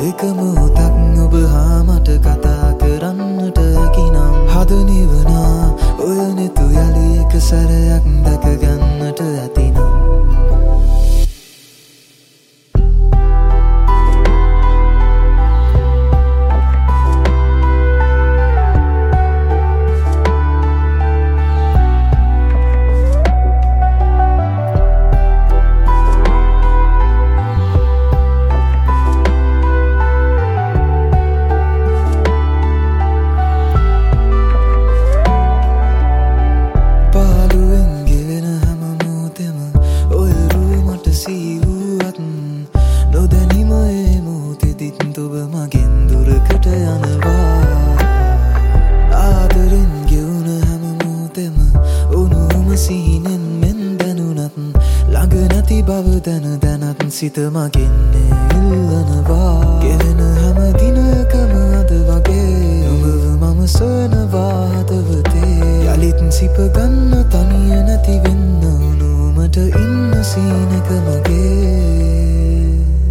එකම උතක් ඔබ හා මට කතා කරන්නට හැකිනම් හද නිවනා ඔය නෙතු යලි එක සැරයක් දැක ගන්නට ඇතිනම් සිත මගෙන්නේ ඉල්ලනවා ගෙවෙන හැම දිනකම අද වගේ ඔබව මම සොයනවා හදවතේ යලිත් සිප ගන්න තනිය නැති වෙන්න උනුමට ඉන්න සීනක මගේ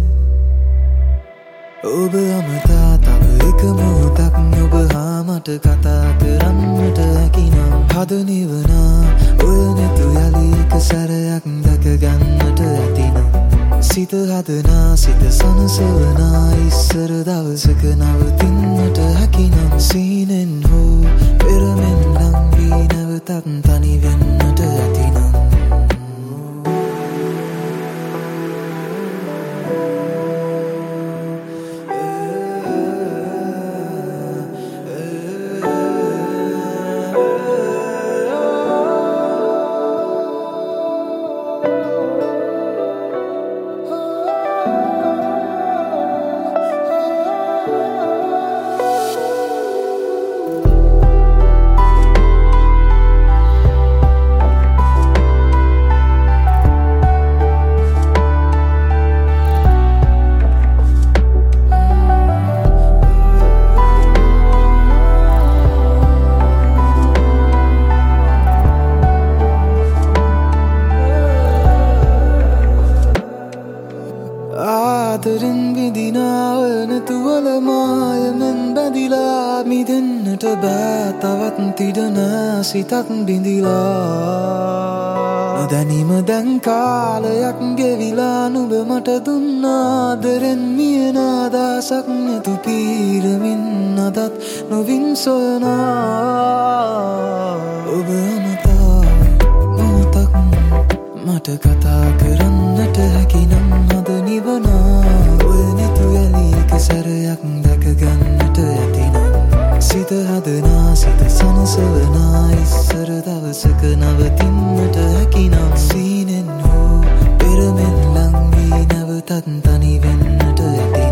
ඔබ අමතා තව එක මොහොතක් ඔබ හා මට කතා කරන්නට හැකිනම් හද නිවනා ඔය නෙතු යලි එක සැරයක් දැක ගන්නට ඇතිනම් සිත හදනා සිත සනසවනා ඉස්සර දවසක නවතින්නට හැකිනම් සීනෙන් හෝ පෙරමෙන් ලංවී නැවතත් තනි වෙන්නට ඇතිනම් ආදරෙන් විදිනා වන තුවල මායමෙන් බැඳිලා මිදෙන්නට බෑ තවත් තිඩන සිතක් බිඳිලා නොදැනීම දැන් කාලයක් ගෙවිලා නුඹ මට දුන්නා ආදරෙන් මියන අදහසක් නැතු පීරමින් අදත් නොවින් සොයනා ඔබ අමතා මොහොතක් මට කතා කරන්නට හැකිනම් හද නිවනා ඔය නෙතු යලි එක සැරයක් දැක ගන්නට ඇතිනම් සිත හදනා සිත සනසවනා ඉස්සර දවසක නවතින්නට හැකිනම් සීනෙන් හෝ පෙරමෙන් ලංවී නැවතත් තනි වෙන්නට ඇති